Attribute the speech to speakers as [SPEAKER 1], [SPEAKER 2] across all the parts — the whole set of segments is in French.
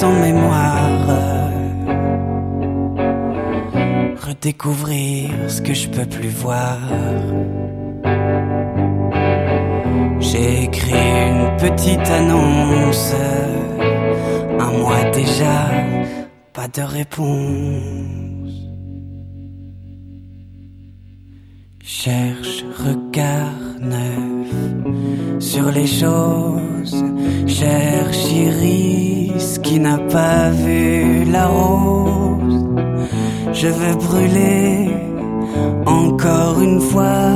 [SPEAKER 1] sans mémoire, redécouvrir ce que je peux plus voir. J'ai écrit une petite annonce, un mois déjà, pas de réponse. Cherche regard neuf sur les choses, cherche iris qui n'a pas vu la rose. Je veux brûler encore une fois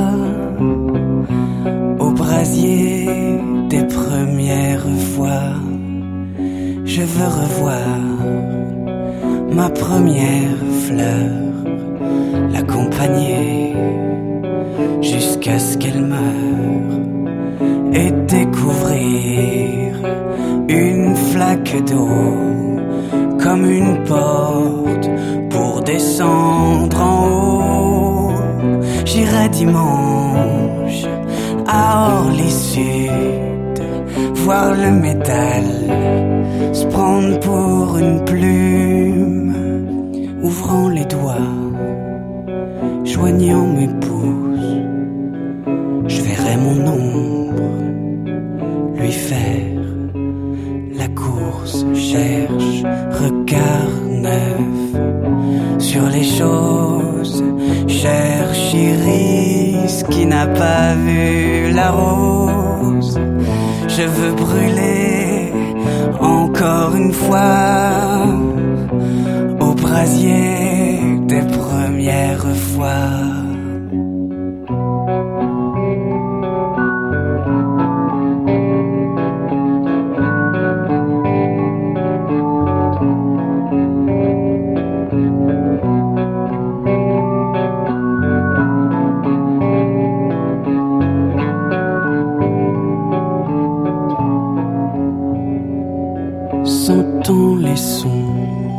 [SPEAKER 1] au brasier des premières fois. Je veux revoir ma première fleur, l'accompagner jusqu'à ce qu'elle meure et découvrir une flaque d'eau comme une porte pour descendre en haut. J'irai dimanche à Orly-Sud voir le métal se prendre pour une plume, ouvrant les doigts, joignant mes pouces. Je verrai mon ombre lui faire la course. Cherche regard neuf sur les choses, cherche iris qui n'a pas vu la rose. Je veux brûler encore une fois au brasier des premières fois. Sentons les sons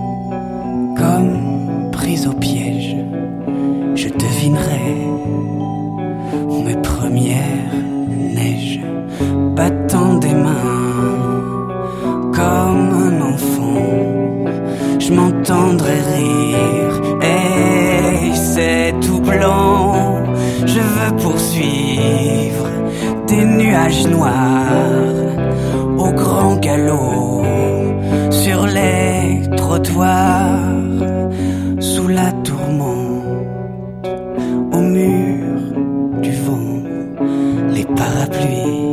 [SPEAKER 1] comme pris au piège. Je devinerai mes premières neiges, battant des mains comme un enfant. Je m'entendrai rire et c'est tout blanc. Je veux poursuivre des nuages noirs au grand galop sur les trottoirs, sous la tourmente, au mur du vent. Les parapluies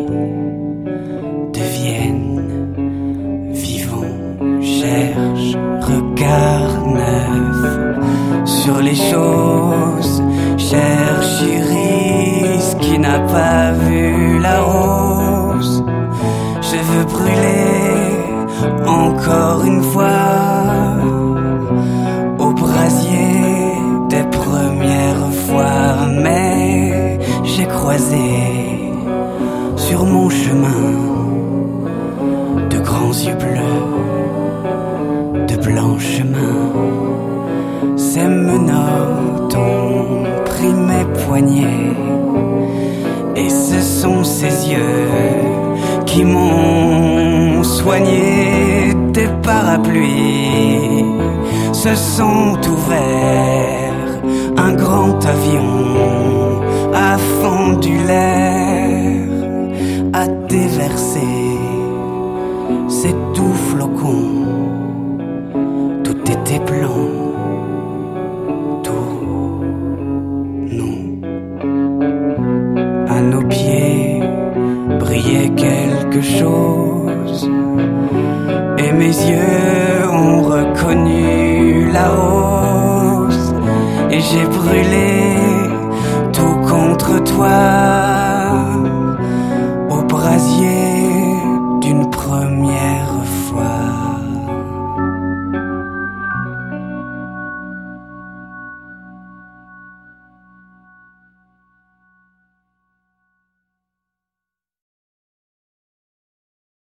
[SPEAKER 1] deviennent vivants. Cherche regard neuf sur les choses, cherche iris qui n'a pas vu la rose. Je veux brûler encore une fois au brasier des premières fois. Mais j'ai croisé sur mon chemin de grands yeux bleus, de blanches mains. Ces menottes ont pris mes poignets et ce sont ces yeux qui m'ont soigné. Des parapluies se sont ouverts, un grand avion a fendu l'air, a déversé ses doux flocons. Tout était blanc, tout non. À nos pieds brillait quelque chose et mes yeux ont reconnu la rose. Et j'ai brûlé tout contre toi